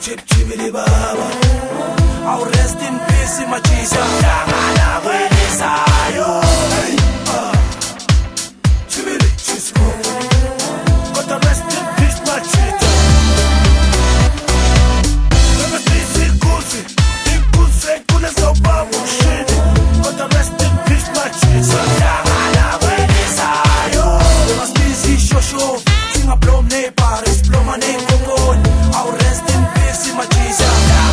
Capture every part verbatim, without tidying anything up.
chip chibili baba. I'll rest in peace in my Jesus. Dangana welesayo. Hey, ah, chibili chisco. But I rest in peace my Jesus. Never see ikusi, ikusi kuna sababu shit. But I rest in peace my Jesus. Dangana welesayo. There must be zi shosho. Sing a plom ne paris, ploma ne kongon. I'll rest in peace in my Jesus.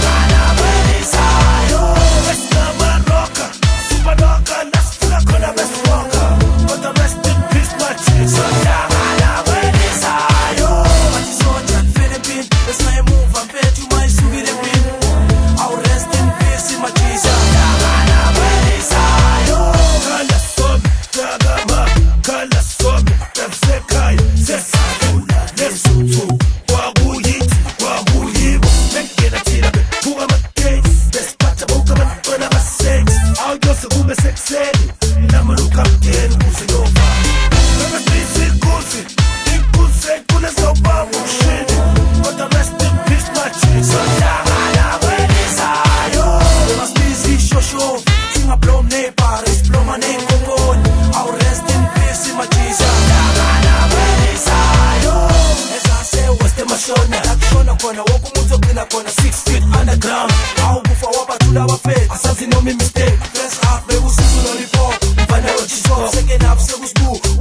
Kona woku munzo kina kona six feet underground. Au bufa wapa tula wafet. Asazi no me mistake. First half me usisu lollipop. Mfana rochiso. Second half se usku.